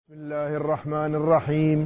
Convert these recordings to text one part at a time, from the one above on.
بسم الله الرحمن الرحيم.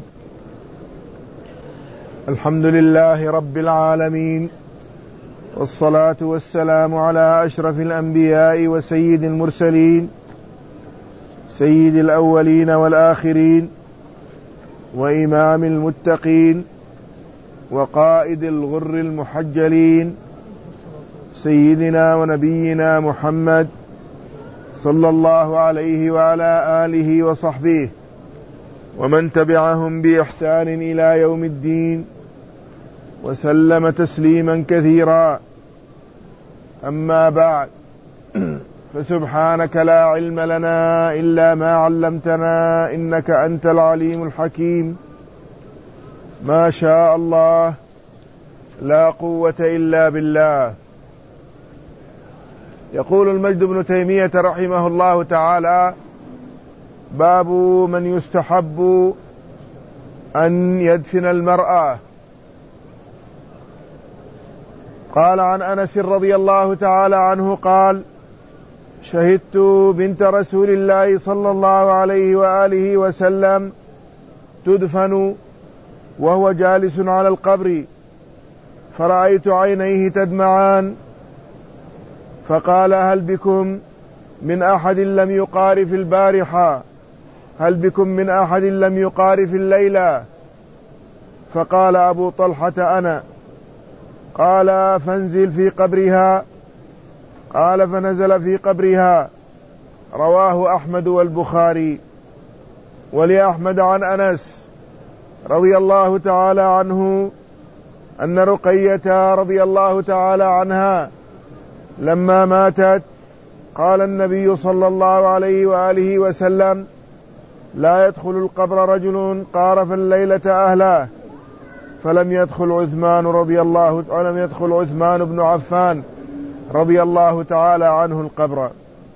الحمد لله رب العالمين، والصلاة والسلام على أشرف الأنبياء وسيد المرسلين، سيد الأولين والآخرين، وإمام المتقين، وقائد الغر المحجلين، سيدنا ونبينا محمد صلى الله عليه وعلى آله وصحبه ومن تبعهم بإحسان إلى يوم الدين، وسلم تسليما كثيرا. أما بعد، فسبحانك لا علم لنا إلا ما علمتنا إنك أنت العليم الحكيم. ما شاء الله، لا قوة إلا بالله. يقول المجد بن تيمية رحمه الله تعالى: باب من يستحب أن يدفن المرأة. قال عن أنس رضي الله تعالى عنه قال: شهدت بنت رسول الله صلى الله عليه وآله وسلم تدفن وهو جالس على القبر، فرأيت عينيه تدمعان، فقال: هل بكم من أحد لم يقارف البارحة؟ هل بكم من أحد لم يقارف الليلة؟ فقال أبو طلحة: أنا. قال: فانزل في قبرها. قال: فنزل في قبرها. رواه أحمد والبخاري. ولأحمد عن أنس رضي الله تعالى عنه أن رقية رضي الله تعالى عنها لما ماتت قال النبي صلى الله عليه وآله وسلم: لا يدخل القبر رجل قارف الليلة أهله. فلم يدخل عثمان بن عفان رضي الله تعالى عنه القبر.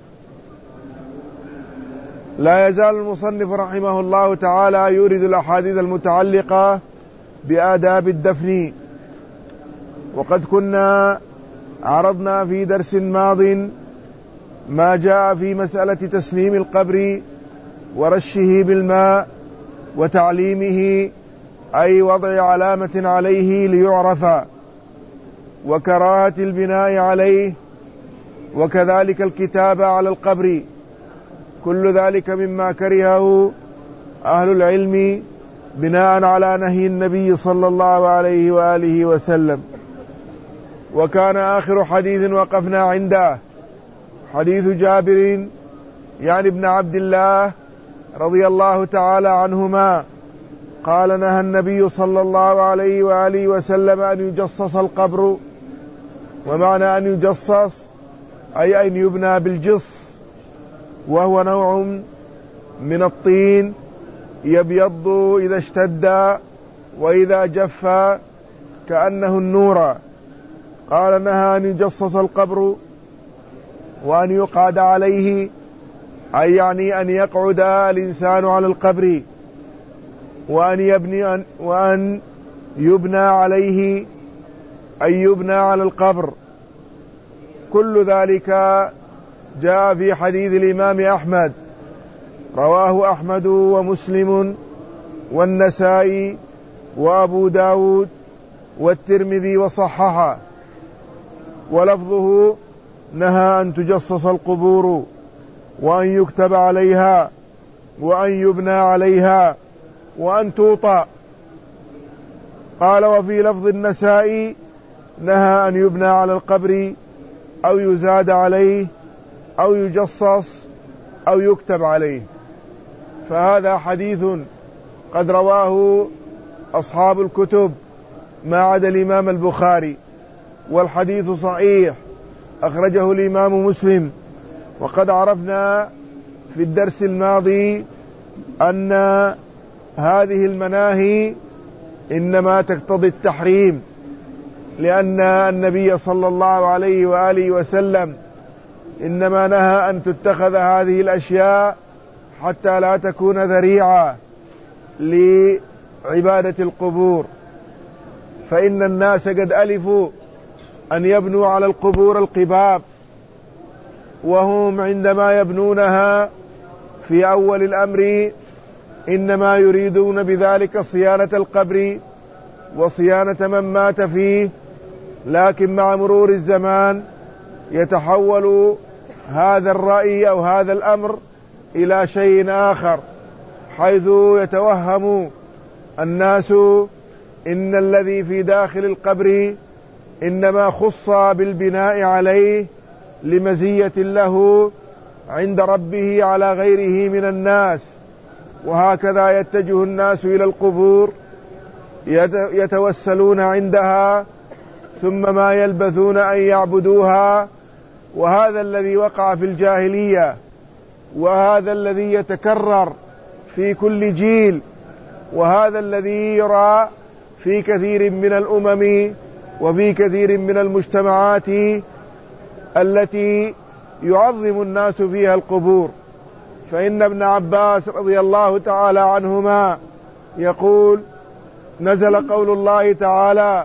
لا يزال المصنف رحمه الله تعالى يورد الأحاديث المتعلقة بآداب الدفن، وقد كنا عرضنا في درس ماض ما جاء في مسألة تسليم القبر ورشه بالماء وتعليمه، أي وضع علامة عليه ليعرف، وكراهة البناء عليه، وكذلك الكتابة على القبر. كل ذلك مما كرهه أهل العلم بناء على نهي النبي صلى الله عليه وآله وسلم. وكان آخر حديث وقفنا عنده حديث جابر يعني ابن عبد الله رضي الله تعالى عنهما قال: نهى النبي صلى الله عليه وآله وسلم أن يجصص القبر. ومعنى أن يجصص أي أن يبنى بالجص، وهو نوع من الطين يبيض إذا اشتد وإذا جف كأنه النور. قال: نهى أن يجصص القبر وأن يقعد عليه، أي يعني أن يقعد الإنسان على القبر، وأن يبنى عليه، أي يبنى على القبر. كل ذلك جاء في حديث الإمام أحمد، رواه أحمد ومسلم والنسائي وأبو داود والترمذي وصححه. ولفظه: نهى أن تجصص القبور وأن يكتب عليها وأن يبنى عليها وأن توطأ. قال: وفي لفظ النسائي: نهى أن يبنى على القبر أو يزاد عليه أو يجصص أو يكتب عليه. فهذا حديث قد رواه أصحاب الكتب ما عدا الإمام البخاري، والحديث صحيح أخرجه الإمام مسلم. وقد عرفنا في الدرس الماضي أن هذه المناهي إنما تقتضي التحريم، لأن النبي صلى الله عليه وآله وسلم إنما نهى أن تتخذ هذه الأشياء حتى لا تكون ذريعة لعبادة القبور، فإن الناس قد ألفوا أن يبنوا على القبور القباب، وهم عندما يبنونها في أول الأمر إنما يريدون بذلك صيانة القبر وصيانة من مات فيه، لكن مع مرور الزمان يتحول هذا الرأي أو هذا الأمر إلى شيء آخر، حيث يتوهم الناس إن الذي في داخل القبر إنما خص بالبناء عليه لمزية له عند ربه على غيره من الناس. وهكذا يتجه الناس إلى القبور يتوسلون عندها ثم ما يلبثون أن يعبدوها. وهذا الذي وقع في الجاهلية، وهذا الذي يتكرر في كل جيل، وهذا الذي يرى في كثير من الأمم وفي كثير من المجتمعات التي يعظم الناس فيها القبور. فإن ابن عباس رضي الله تعالى عنهما يقول: نزل قول الله تعالى: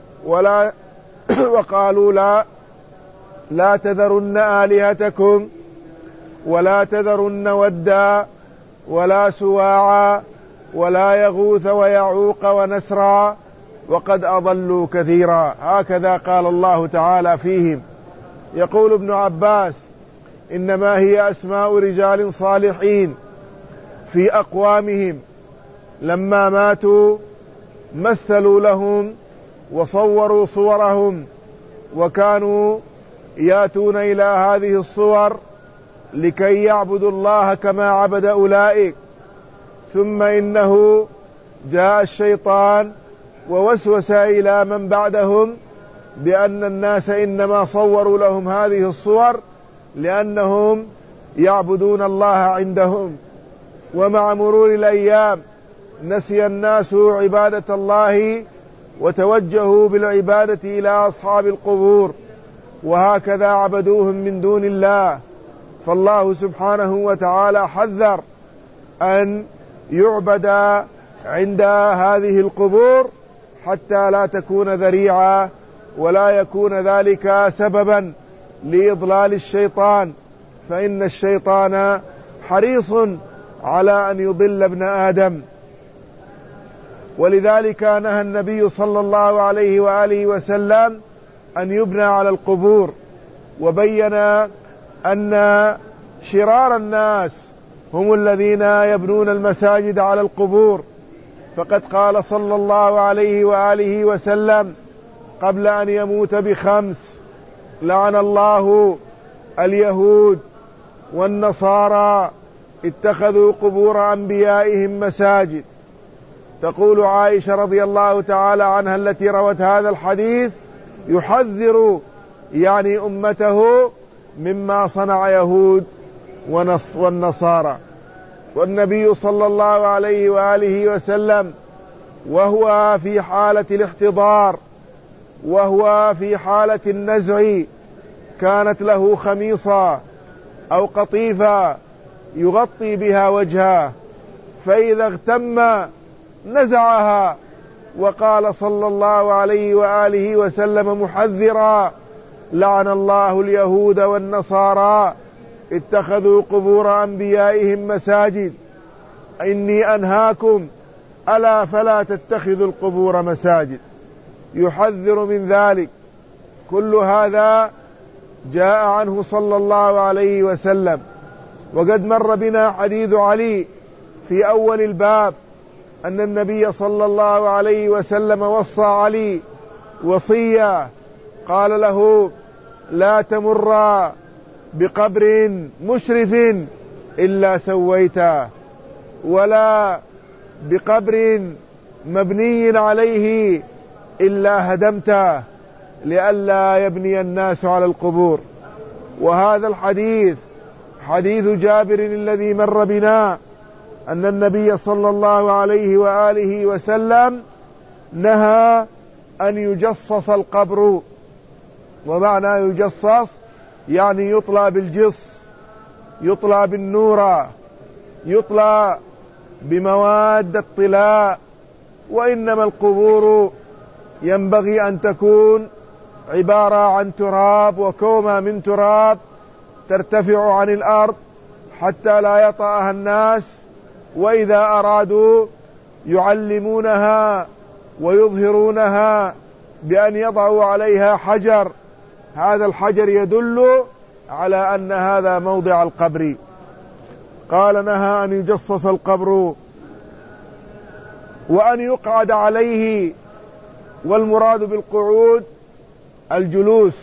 وقالوا لا تذرن آلهتكم ولا تذرن ودا ولا سواعا ولا يغوث ويعوق ونسرا وقد أضلوا كثيرا. هكذا قال الله تعالى فيهم. يقول ابن عباس: إنما هي أسماء رجال صالحين في أقوامهم لما ماتوا مثلوا لهم وصوروا صورهم، وكانوا يأتون إلى هذه الصور لكي يعبدوا الله كما عبد أولئك. ثم إنه جاء الشيطان ووسوس إلى من بعدهم بأن الناس إنما صوروا لهم هذه الصور لأنهم يعبدون الله عندهم. ومع مرور الأيام نسي الناس عبادة الله وتوجهوا بالعبادة إلى أصحاب القبور، وهكذا عبدوهم من دون الله. فالله سبحانه وتعالى حذر أن يعبد عند هذه القبور حتى لا تكون ذريعة ولا يكون ذلك سببا لإضلال الشيطان، فإن الشيطان حريص على أن يضل ابن آدم. ولذلك نهى النبي صلى الله عليه وآله وسلم أن يبنى على القبور، وبين أن شرار الناس هم الذين يبنون المساجد على القبور. فقد قال صلى الله عليه وآله وسلم قبل أن يموت ب5: لعن الله اليهود والنصارى اتخذوا قبور أنبيائهم مساجد. تقول عائشة رضي الله تعالى عنها التي روت هذا الحديث: يحذر يعني أمته مما صنع يهود والنصارى. والنبي صلى الله عليه وآله وسلم وهو في حالة الاحتضار وهو في حالة النزع كانت له خميصة أو قطيفة يغطي بها وجهه، فإذا اغتم نزعها. وقال صلى الله عليه وآله وسلم محذرا: لعن الله اليهود والنصارى اتخذوا قبور أنبيائهم مساجد، إني أنهاكم ألا فلا تتخذوا القبور مساجد. يحذر من ذلك. كل هذا جاء عنه صلى الله عليه وسلم. وقد مر بنا حديث علي في أول الباب أن النبي صلى الله عليه وسلم وصى علي وصية، قال له: لا تمر بقبر مشرف إلا سويته، ولا بقبر مبني عليه إلا هدمته، لئلا يبني الناس على القبور. وهذا الحديث حديث جابر الذي مر بنا أن النبي صلى الله عليه وآله وسلم نهى أن يجصص القبر. ومعنى يجصص يعني يطلى بالجص، يطلى بالنورة، يطلى بمواد الطلاء. وإنما القبور ينبغي أن تكون عبارة عن تراب وكومة من تراب ترتفع عن الأرض حتى لا يطأها الناس وإذا أرادوا يعلمونها ويظهرونها بأن يضعوا عليها حجر، هذا الحجر يدل على أن هذا موضع القبر. قال: نهى أن يجصص القبر وأن يقعد عليه، والمراد بالقعود الجلوس.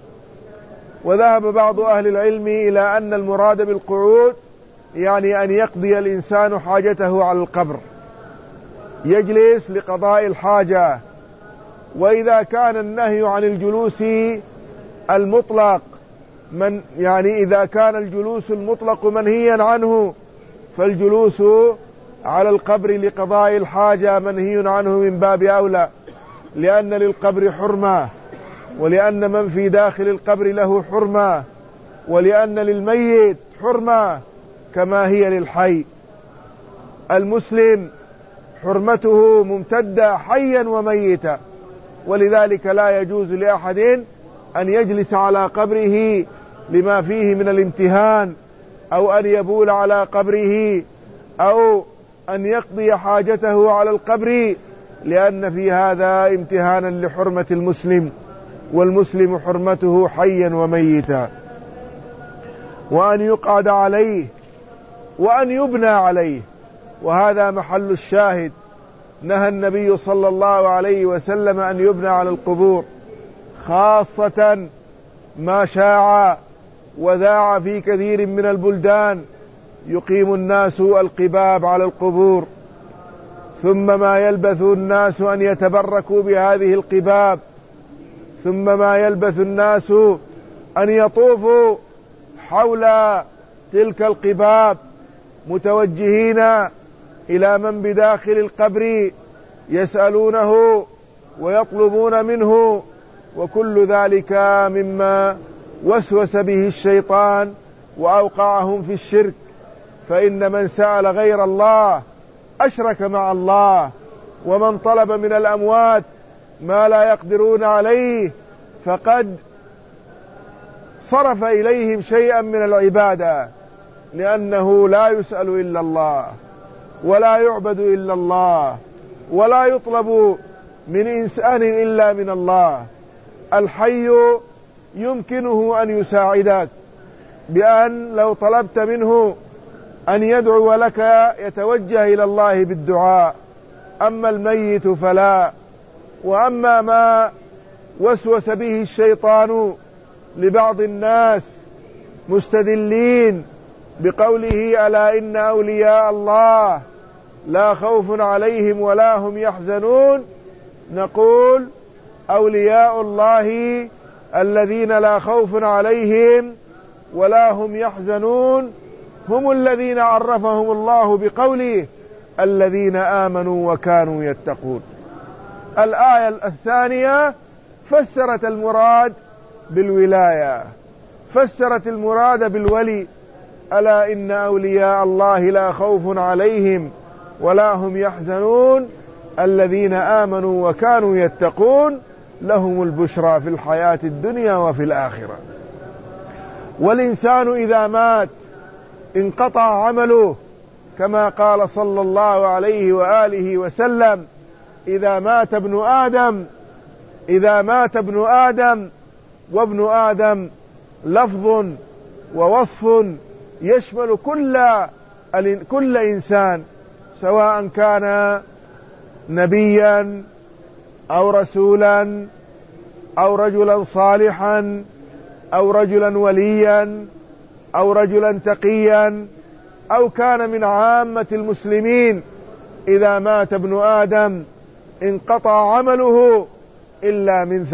وذهب بعض أهل العلم إلى أن المراد بالقعود يعني أن يقضي الإنسان حاجته على القبر، يجلس لقضاء الحاجة. وإذا كان النهي عن الجلوس المطلق إذا كان الجلوس المطلق منهيا عنه، فالجلوس على القبر لقضاء الحاجة منهي عنه من باب أولى، لأن للقبر حرمة، ولأن من في داخل القبر له حرمة، ولأن للميت حرمة كما هي للحي. المسلم حرمته ممتدة حيا وميتا، ولذلك لا يجوز لأحد أن يجلس على قبره لما فيه من الامتهان، أو أن يبول على قبره، أو أن يقضي حاجته على القبر، لأن في هذا امتهانا لحرمة المسلم، والمسلم حرمته حيا وميتا. وأن يقعد عليه وأن يبنى عليه، وهذا محل الشاهد. نهى النبي صلى الله عليه وسلم أن يبنى على القبور، خاصة ما شاع وذاع في كثير من البلدان، يقيم الناس القباب على القبور، ثم ما يلبث الناس أن يتبركوا بهذه القباب، ثم ما يلبث الناس أن يطوفوا حول تلك القباب متوجهين إلى من بداخل القبر يسألونه ويطلبون منه، وكل ذلك مما وسوس به الشيطان وأوقعهم في الشرك. فإن من سأل غير الله أشرك مع الله، ومن طلب من الأموات ما لا يقدرون عليه فقد صرف إليهم شيئا من العبادة، لأنه لا يسأل إلا الله، ولا يعبد إلا الله، ولا يطلب من إنسان إلا من الله. الحي يمكنه أن يساعدك بأن لو طلبت منه أن يدعو لك يتوجه إلى الله بالدعاء، أما الميت فلا. وأما ما وسوس به الشيطان لبعض الناس مستدلين بقوله: ألا إن أولياء الله لا خوف عليهم ولا هم يحزنون، نقول: أولياء الله الذين لا خوف عليهم ولا هم يحزنون هم الذين عرفهم الله بقوله: الذين آمنوا وكانوا يتقون. الآية الثانية فسرت المراد بالولاية، فسرت المراد بالولي: ألا إن أولياء الله لا خوف عليهم ولا هم يحزنون الذين آمنوا وكانوا يتقون لهم البشرى في الحياة الدنيا وفي الآخرة. والإنسان إذا مات انقطع عمله، كما قال صلى الله عليه وآله وسلم: إذا مات ابن آدم وابن آدم لفظ ووصف يشمل كل إنسان، سواء كان نبيا أو رسولا أو رجلا صالحا أو رجلا وليا أو رجلا تقيا أو كان من عامة المسلمين. إذا مات ابن آدم انقطع عمله إلا من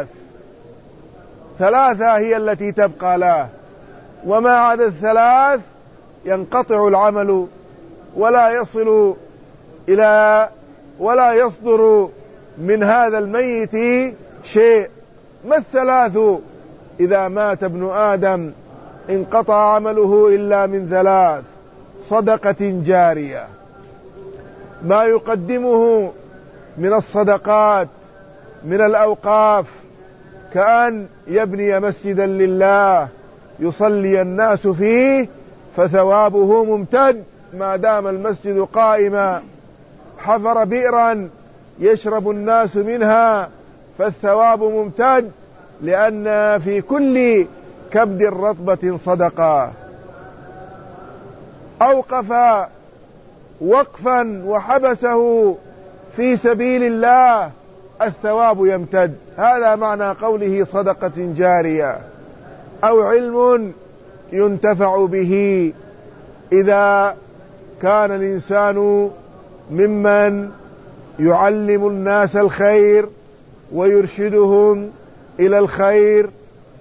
ثلاثة هي التي تبقى له، وما عدا الثلاث ينقطع العمل ولا يصدر من هذا الميت شيء. ما الثلاث؟ إذا مات ابن آدم انقطع عمله إلا من ثلاث: صدقة جارية، ما يقدمه من الصدقات من الأوقاف، كأن يبني مسجدا لله يصلي الناس فيه فثوابه ممتد ما دام المسجد قائما، حفر بئرا يشرب الناس منها فالثواب ممتد، لأن في كل كبد رطبة صدقة. أوقف وقفا وحبسه في سبيل الله الثواب يمتد. هذا معنى قوله صدقة جارية أو علم ينتفع به. إذا كان الإنسان ممن يعلم الناس الخير ويرشدهم إلى الخير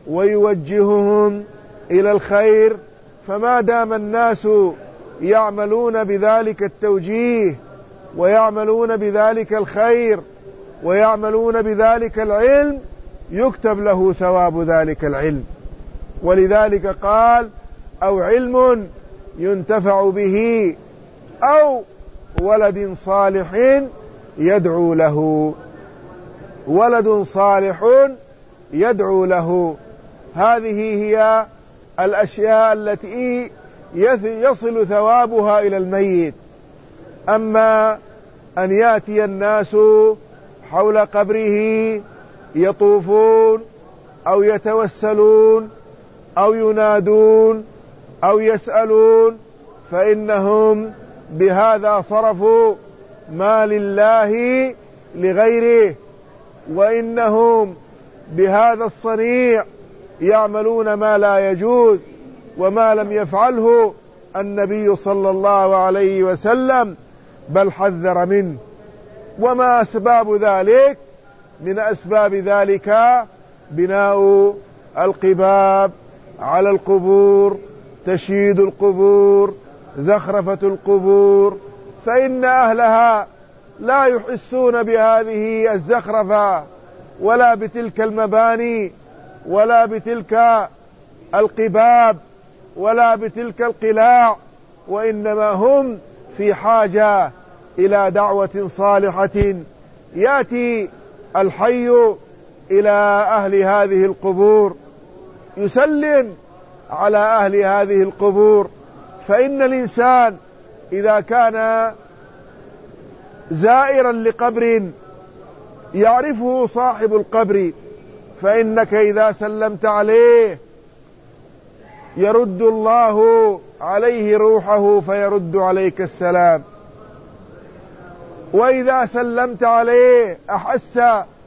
ويوجههم إلى الخير، فما دام الناس يعملون بذلك التوجيه ويعملون بذلك الخير ويعملون بذلك العلم، يكتب له ثواب ذلك العلم. ولذلك قال: أو علم ينتفع به أو ولد صالح يدعو له. ولد صالح يدعو له، هذه هي الأشياء التي يصل ثوابها إلى الميت. أما أن يأتي الناس حول قبره يطوفون أو يتوسلون أو ينادون أو يسألون، فإنهم بهذا صرفوا ما لله لغيره، وإنهم بهذا الصنيع يعملون ما لا يجوز وما لم يفعله النبي صلى الله عليه وسلم، بل حذر منه. وما أسباب ذلك؟ من أسباب ذلك بناء القباب على القبور، تشييد القبور، زخرفة القبور، فإن أهلها لا يحسون بهذه الزخرفة ولا بتلك المباني ولا بتلك القباب ولا بتلك القلاع، وإنما هم في حاجة إلى دعوة صالحة يأتي الحي إلى أهل هذه القبور يسلم على أهل هذه القبور. فإن الإنسان إذا كان زائرا لقبر يعرفه صاحب القبر، فإنك إذا سلمت عليه يرد الله عليه روحه فيرد عليك السلام، وإذا سلمت عليه أحس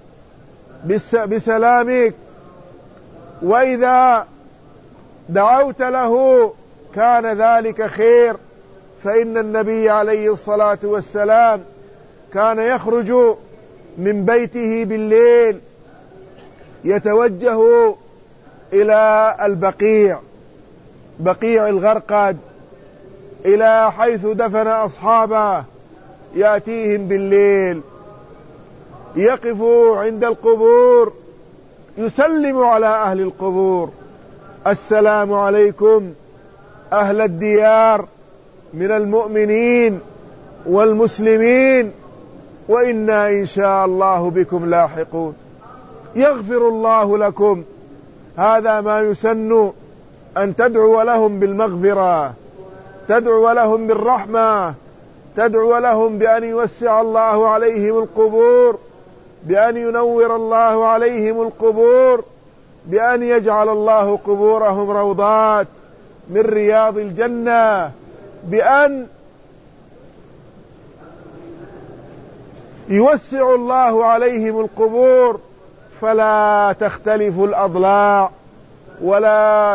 بسلامك، وإذا دعوت له كان ذلك خير. فإن النبي عليه الصلاة والسلام كان يخرج من بيته بالليل يتوجه إلى البقيع، بقيع الغرقد، إلى حيث دفن أصحابه، يأتيهم بالليل يقف عند القبور يسلم على أهل القبور: السلام عليكم أهل الديار من المؤمنين والمسلمين، وإنا إن شاء الله بكم لاحقون، يغفر الله لكم. هذا ما يسن، أن تدعو لهم بالمغفرة، تدعو لهم بالرحمة، تدعو لهم بأن يوسع الله عليهم القبور، بأن ينور الله عليهم القبور، بأن يجعل الله قبورهم روضات من رياض الجنة، بأن يوسع الله عليهم القبور فلا تختلف الأضلاع ولا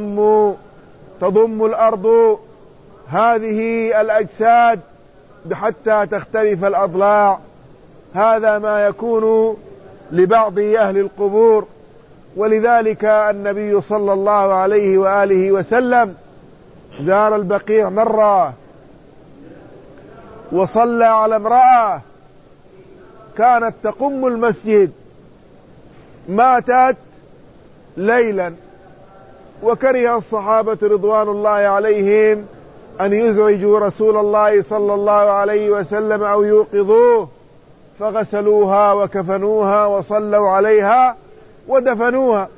تضم الأرض هذه الأجساد حتى تختلف الأضلاع. هذا ما يكون لبعض أهل القبور. ولذلك النبي صلى الله عليه وآله وسلم زار البقيع مرة وصلى على امرأة كانت تقم المسجد، ماتت ليلا، وكره الصحابة رضوان الله عليهم أن يزعجوا رسول الله صلى الله عليه وسلم أو يوقظوه، فغسلوها وكفنوها وصلوا عليها ودفنوها.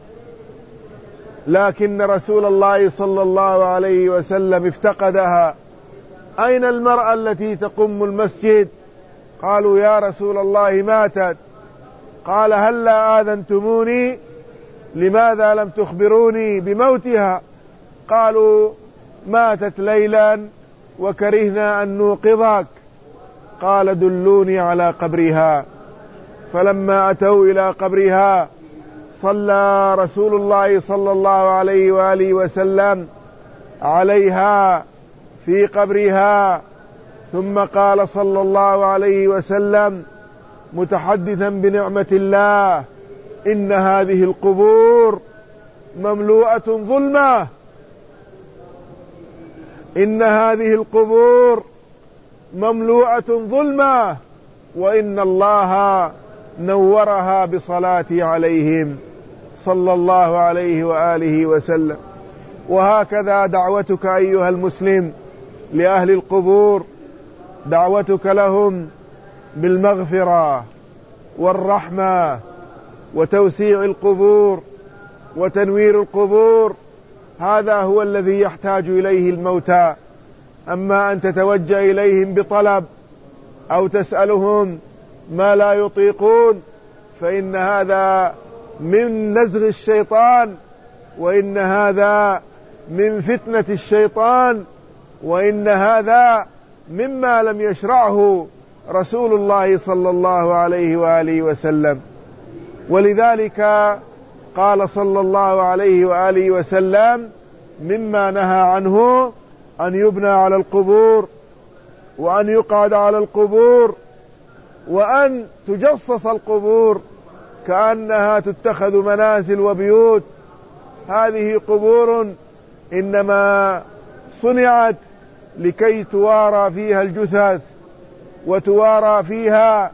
لكن رسول الله صلى الله عليه وسلم افتقدها أين المرأة التي تقم المسجد؟ قالوا يا رسول الله ماتت. قال هلا آذنتموني؟ لماذا لم تخبروني بموتها؟ قالوا ماتت ليلا وكرهنا أن نوقظك. قال دلوني على قبرها. فلما أتوا إلى قبرها صلى رسول الله صلى الله عليه وآله وسلم عليها في قبرها، ثم قال صلى الله عليه وسلم متحدثا بنعمة الله: إن هذه القبور مملوءة ظلمة، إن هذه القبور مملوءة ظلمة، وإن الله نورها بصلاتي عليهم صلى الله عليه وآله وسلم. وهكذا دعوتك أيها المسلم لأهل القبور، دعوتك لهم بالمغفرة والرحمة وتوسيع القبور وتنوير القبور، هذا هو الذي يحتاج إليه الموتى. أما أن تتوجه إليهم بطلب أو تسألهم ما لا يطيقون فإن هذا من نزغ الشيطان، وإن هذا من فتنة الشيطان، وإن هذا مما لم يشرعه رسول الله صلى الله عليه وآله وسلم. ولذلك قال صلى الله عليه وآله وسلم مما نهى عنه أن يبنى على القبور، وأن يقعد على القبور، وأن تجصص القبور كأنها تتخذ منازل وبيوت. هذه قبور إنما صنعت لكي توارى فيها الجثث، وتوارى فيها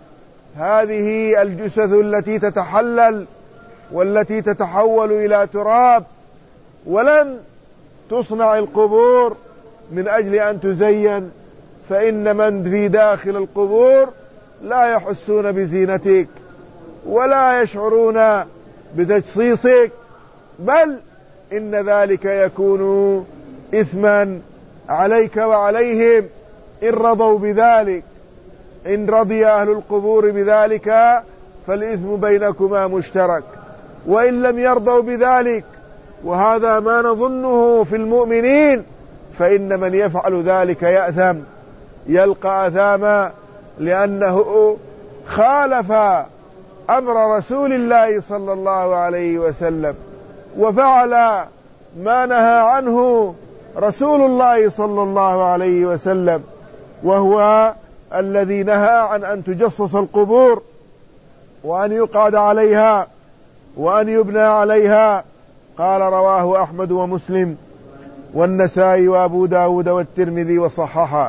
هذه الجثث التي تتحلل والتي تتحول إلى تراب. ولم تصنع القبور من أجل أن تزين، فإن من في داخل القبور لا يحسون بزينتك ولا يشعرون بتجصيصك، بل إن ذلك يكون إثما عليك وعليهم إن رضوا بذلك. إن رضي أهل القبور بذلك فالإثم بينكما مشترك، وإن لم يرضوا بذلك، وهذا ما نظنه في المؤمنين، فإن من يفعل ذلك يأثم، يلقى أثاما، لأنه خالف أمر رسول الله صلى الله عليه وسلم، وفعل ما نهى عنه رسول الله صلى الله عليه وسلم، وهو الذي نهى عن أن تجصص القبور، وأن يقعد عليها، وأن يبنى عليها. قال رواه أحمد ومسلم والنسائي وأبو داود والترمذي وصححه.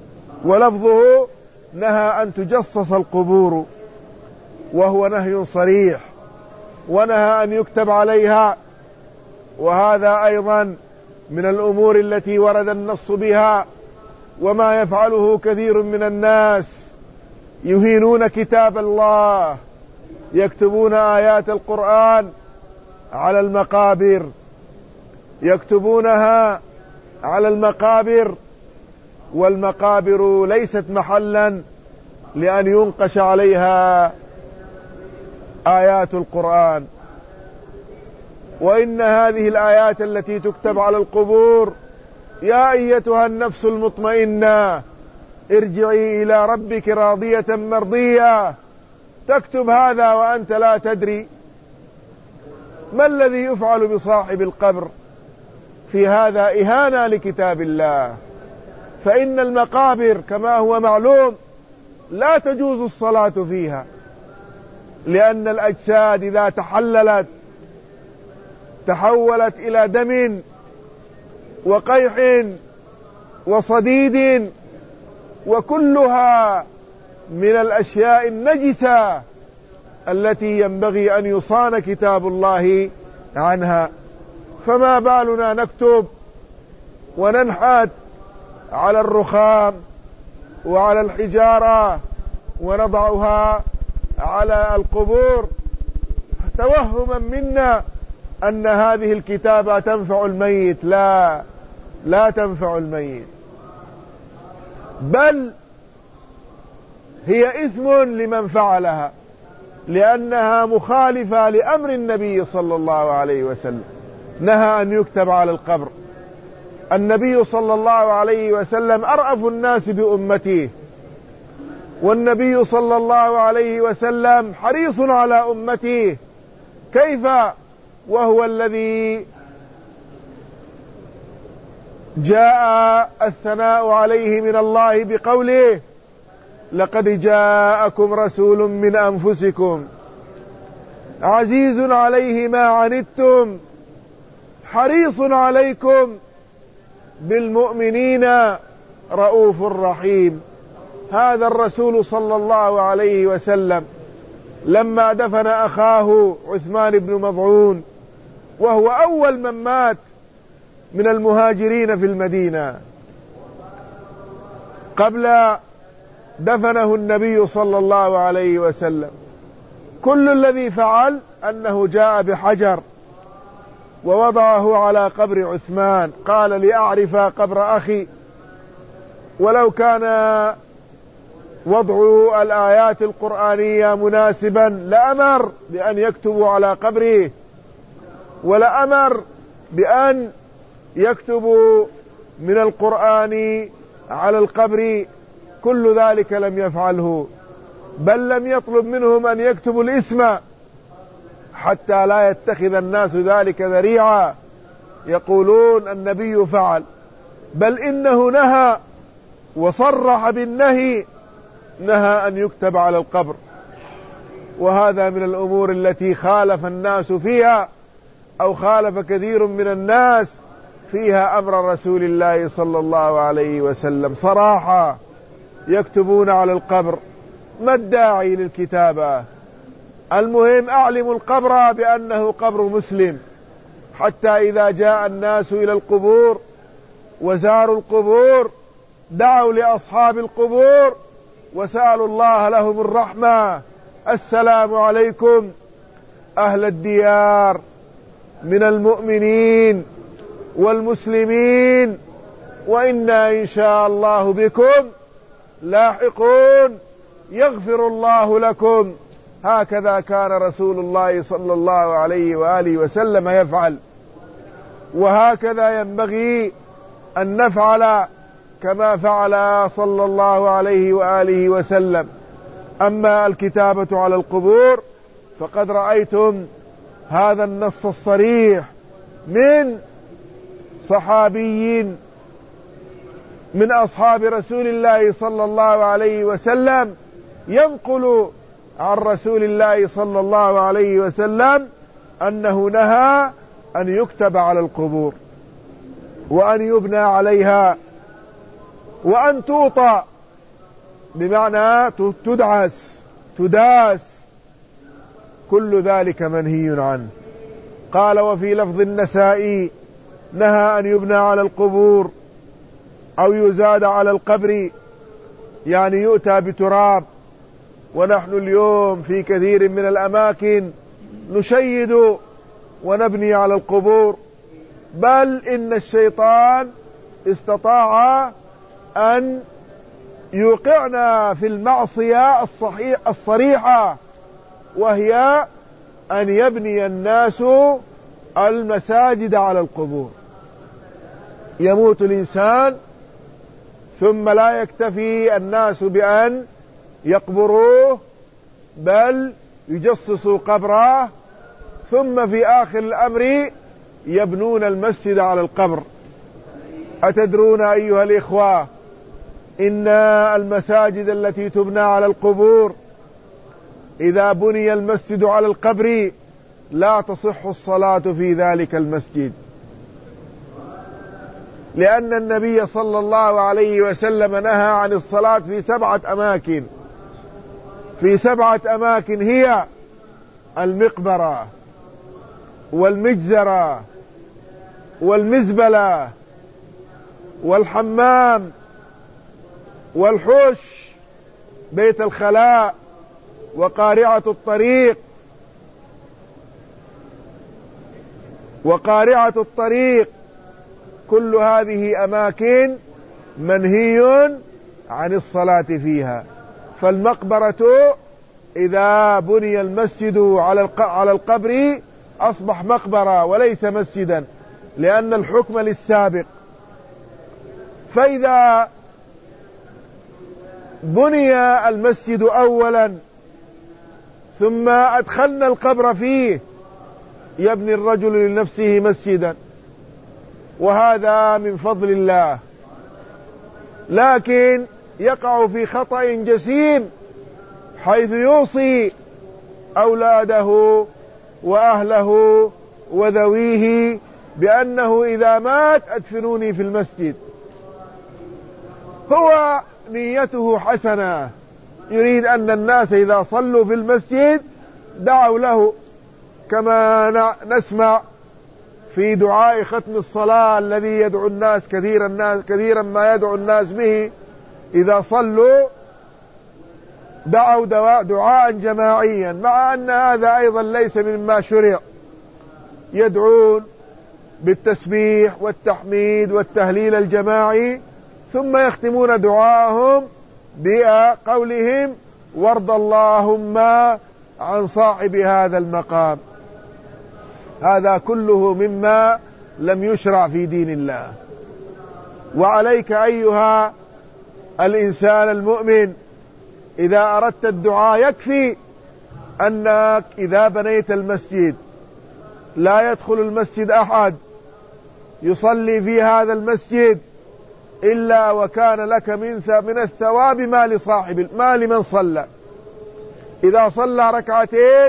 ولفظه نهى أن تجصص القبور، وهو نهي صريح، ونهى أن يكتب عليها. وهذا أيضا من الأمور التي ورد النص بها، وما يفعله كثير من الناس، يهينون كتاب الله، يكتبون آيات القرآن على المقابر، يكتبونها على المقابر، والمقابر ليست محلا لأن ينقش عليها آيات القرآن. وإن هذه الآيات التي تكتب على القبور: يا أيتها النفس المطمئنة ارجعي إلى ربك راضية مرضية، تكتب هذا وأنت لا تدري ما الذي يفعل بصاحب القبر. في هذا إهانة لكتاب الله، فإن المقابر كما هو معلوم لا تجوز الصلاة فيها، لأن الأجساد إذا تحللت تحولت إلى دم وقيح وصديد، وكلها من الأشياء النجسة التي ينبغي أن يصان كتاب الله عنها. فما بالنا نكتب وننحت على الرخام وعلى الحجارة ونضعها على القبور توهما منا أن هذه الكتابة تنفع الميت. لا تنفع الميت. بل هي إثم لمن فعلها، لأنها مخالفة لأمر النبي صلى الله عليه وسلم، نهى أن يكتب على القبر. النبي صلى الله عليه وسلم أرأف الناس بأمته، والنبي صلى الله عليه وسلم حريص على أمته، كيف وهو الذي جاء الثناء عليه من الله بقوله: لقد جاءكم رسول من أنفسكم عزيز عليه ما عنتم حريص عليكم بالمؤمنين رؤوف رحيم. هذا الرسول صلى الله عليه وسلم لما دفن أخاه عثمان بن مظعون، وهو أول من مات من المهاجرين في المدينة، قبل دفنه النبي صلى الله عليه وسلم، كل الذي فعل أنه جاء بحجر ووضعه على قبر عثمان، قال: لأعرف قبر أخي. ولو كان وضع الآيات القرآنية مناسبا لأمر بأن يكتبوا على قبره، ولأمر بأن يكتبوا من القرآن على القبر، كل ذلك لم يفعله، بل لم يطلب منهم أن يكتبوا الاسم حتى لا يتخذ الناس ذلك ذريعا يقولون النبي فعل، بل إنه نهى وصرح بالنهي، نهى أن يكتب على القبر. وهذا من الأمور التي خالف الناس فيها، أو خالف كثير من الناس فيها أمر رسول الله صلى الله عليه وسلم صراحة، يكتبون على القبر. ما الداعي للكتابة؟ المهم أعلموا القبر بأنه قبر مسلم، حتى إذا جاء الناس إلى القبور وزاروا القبور دعوا لأصحاب القبور وسألوا الله لهم الرحمة: السلام عليكم أهل الديار من المؤمنين والمسلمين، وإنا إن شاء الله بكم لاحقون، يغفر الله لكم. هكذا كان رسول الله صلى الله عليه وآله وسلم يفعل، وهكذا ينبغي أن نفعل كما فعل صلى الله عليه وآله وسلم. أما الكتابة على القبور فقد رأيتم هذا النص الصريح من صحابي من أصحاب رسول الله صلى الله عليه وسلم ينقل عن رسول الله صلى الله عليه وسلم أنه نهى أن يكتب على القبور، وأن يبنى عليها، وأن توطى، بمعنى تداس، كل ذلك منهي عنه. قال: وفي لفظ النسائي: نهى أن يبنى على القبور أو يزاد على القبر، يعني يؤتى بتراب. ونحن اليوم في كثير من الأماكن نشيد ونبني على القبور، بل إن الشيطان استطاع أن يوقعنا في المعصية الصريحة، وهي أن يبني الناس المساجد على القبور. يموت الإنسان ثم لا يكتفي الناس بأن يقبروه، بل يجصصوا قبره، ثم في آخر الأمر يبنون المسجد على القبر. أتدرون أيها الإخوة إن المساجد التي تبنى على القبور إذا بني المسجد على القبر لا تصح الصلاة في ذلك المسجد، لأن النبي صلى الله عليه وسلم نهى عن الصلاة في 7 أماكن، في 7 أماكن هي المقبرة والمجزرة والمزبلة والحمام والحوش، بيت الخلاء، وقارعة الطريق، كل هذه أماكن منهي عن الصلاة فيها. فالمقبرة إذا بني المسجد على القبر أصبح مقبرة وليس مسجدا، لأن الحكم للسابق. فإذا بني المسجد أولا ثم أدخلنا القبر فيه يبني الرجل لنفسه مسجدا، وهذا من فضل الله، لكن يقع في خطأ جسيم حيث يوصي أولاده وأهله وذويه بأنه إذا مات أدفنوني في المسجد. هو نيته حسنة، يريد أن الناس إذا صلوا في المسجد دعوا له، كما نسمع في دعاء ختم الصلاة الذي يدعو الناس كثيرا ما يدعو الناس به إذا صلوا، دعوا دعاء جماعيا، مع أن هذا أيضا ليس مما شرع. يدعون بالتسبيح والتحميد والتهليل الجماعي، ثم يختمون دعاءهم بقولهم وارض اللهم عن صاحب هذا المقام. هذا كله مما لم يشرع في دين الله. وعليك أيها الإنسان المؤمن إذا أردت الدعاء يكفي أنك إذا بنيت المسجد لا يدخل المسجد أحد يصلي في هذا المسجد إلا وكان لك من الثواب ما لمن صلى. إذا صلى ركعتين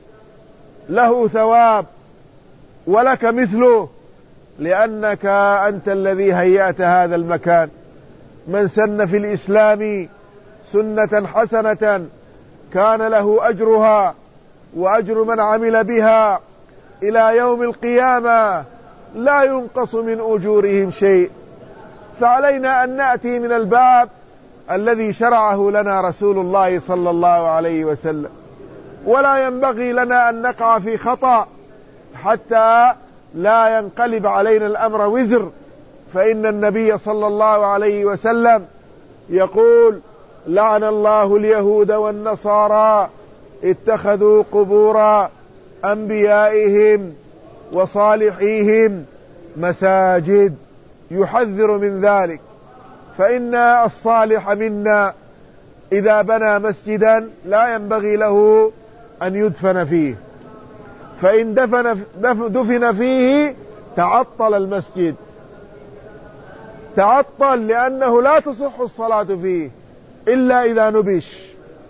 له ثواب ولك مثله، لأنك أنت الذي هيأت هذا المكان. من سن في الإسلام سنة حسنة كان له أجرها وأجر من عمل بها إلى يوم القيامة لا ينقص من أجورهم شيء. فعلينا أن نأتي من الباب الذي شرعه لنا رسول الله صلى الله عليه وسلم، ولا ينبغي لنا أن نقع في خطأ حتى لا ينقلب علينا الأمر وزر. فإن النبي صلى الله عليه وسلم يقول لعن الله اليهود والنصارى اتخذوا قبور أنبيائهم وصالحيهم مساجد، يحذر من ذلك. فإن الصالح منا إذا بنى مسجدا لا ينبغي له أن يدفن فيه، فإن دفن فيه تعطل المسجد، تعطل، لأنه لا تصح الصلاة فيه إلا إذا نبش.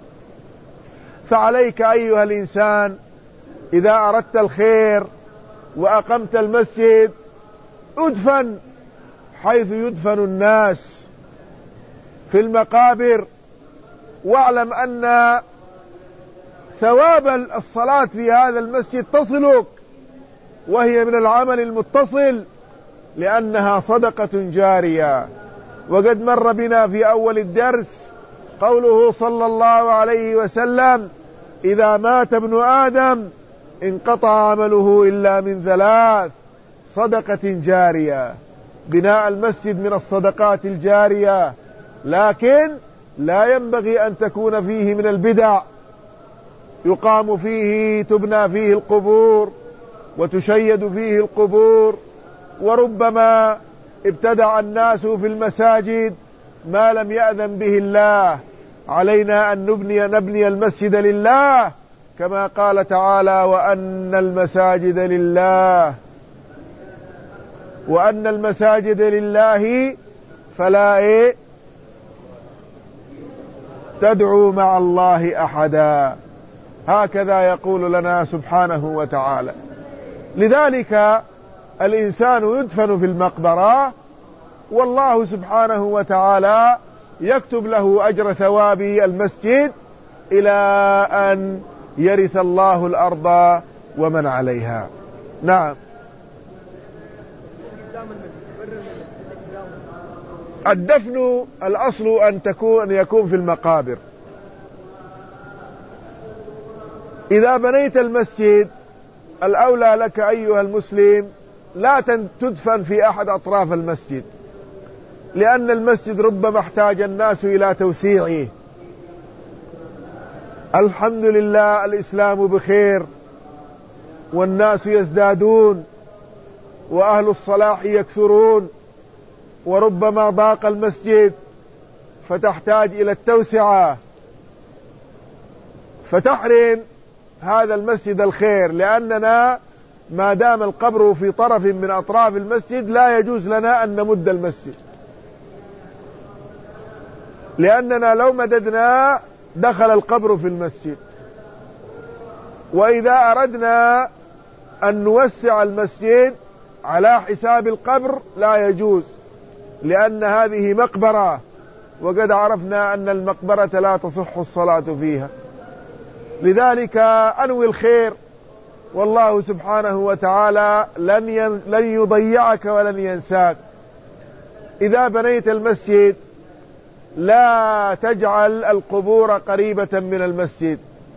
فعليك أيها الإنسان إذا أردت الخير وأقمت المسجد ادفن حيث يدفن الناس في المقابر، واعلم أن ثواب الصلاة في هذا المسجد تصلك، وهي من العمل المتصل، لأنها صدقة جارية. وقد مر بنا في أول الدرس قوله صلى الله عليه وسلم إذا مات ابن آدم انقطع عمله إلا من ثلاث: صدقة جارية. بناء المسجد من الصدقات الجارية، لكن لا ينبغي أن تكون فيه من البدع، يقام فيه تبنى فيه القبور وتشيد فيه القبور، وربما ابتدع الناس في المساجد ما لم يأذن به الله. علينا أن نبني المسجد لله، كما قال تعالى وأن المساجد لله فلا تدعوا مع الله أحدا. هكذا يقول لنا سبحانه وتعالى. لذلك الإنسان يدفن في المقبرة، والله سبحانه وتعالى يكتب له أجر ثواب المسجد إلى أن يرث الله الأرض ومن عليها. نعم. الدفن الأصل أن يكون في المقابر. إذا بنيت المسجد الأولى لك أيها المسلم لا تدفن في أحد أطراف المسجد، لأن المسجد ربما احتاج الناس إلى توسيعه. الحمد لله الإسلام بخير والناس يزدادون وأهل الصلاح يكثرون، وربما ضاق المسجد فتحتاج إلى التوسعة، فتحرم هذا المسجد الخير، لأننا ما دام القبر في طرف من أطراف المسجد لا يجوز لنا أن نمد المسجد، لأننا لو مددنا دخل القبر في المسجد. وإذا أردنا أن نوسع المسجد على حساب القبر لا يجوز، لأن هذه مقبرة، وقد عرفنا أن المقبرة لا تصح الصلاة فيها. لذلك أنوي الخير، والله سبحانه وتعالى لن يضيعك ولن ينساك. إذا بنيت المسجد لا تجعل القبور قريبة من المسجد،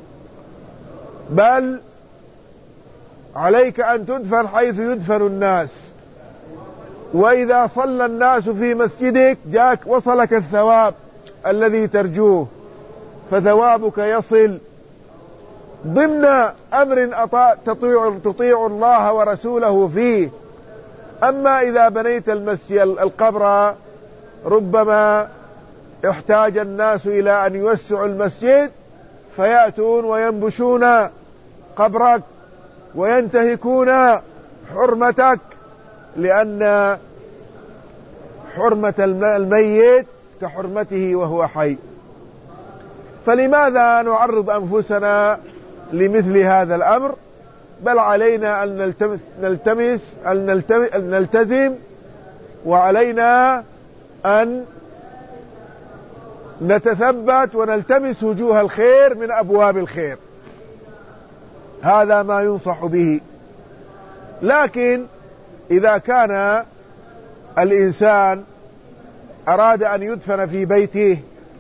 بل عليك أن تدفن حيث يدفن الناس. وإذا صلى الناس في مسجدك جاك وصلك الثواب الذي ترجوه، فثوابك يصل ضمن أمر تطيع الله ورسوله فيه. أما إذا بنيت المسجد القبر ربما احتاج الناس إلى أن يوسعوا المسجد فيأتون وينبشون قبرك وينتهكون حرمتك، لأن حرمة الميت كحرمته وهو حي. فلماذا نعرض أنفسنا لمثل هذا الأمر؟ بل علينا أن نلتزم، وعلينا أن نتثبت ونلتمس وجوه الخير من أبواب الخير. هذا ما ينصح به. لكن إذا كان الإنسان أراد أن يدفن في بيته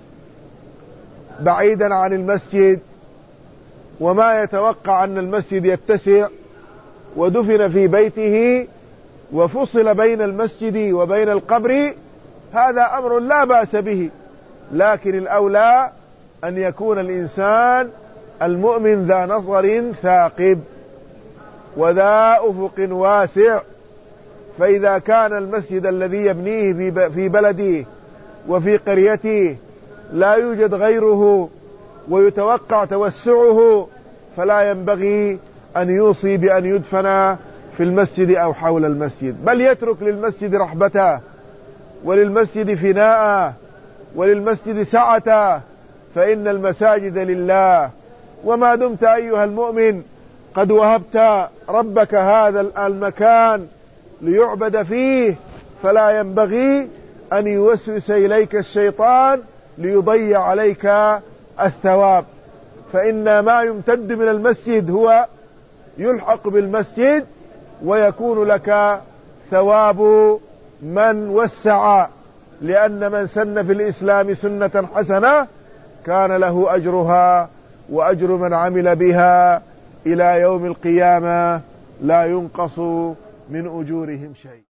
بعيدا عن المسجد، وما يتوقع أن المسجد يتسع، ودفن في بيته وفصل بين المسجد وبين القبر، هذا أمر لا بأس به. لكن الأولى أن يكون الإنسان المؤمن ذا نظر ثاقب وذا أفق واسع. فإذا كان المسجد الذي يبنيه في بلده وفي قريته لا يوجد غيره ويتوقع توسعه، فلا ينبغي أن يوصي بأن يدفن في المسجد أو حول المسجد، بل يترك للمسجد رحبته وللمسجد فناءه وللمسجد سعته، فإن المساجد لله. وما دمت أيها المؤمن قد وهبت ربك هذا المكان ليعبد فيه، فلا ينبغي أن يوسوس إليك الشيطان ليضيع عليك الثواب، فإن ما يمتد من المسجد هو يلحق بالمسجد، ويكون لك ثواب من وسع، لأن من سن في الإسلام سنة حسنة كان له أجرها وأجر من عمل بها إلى يوم القيامة لا ينقص من أجورهم شيء.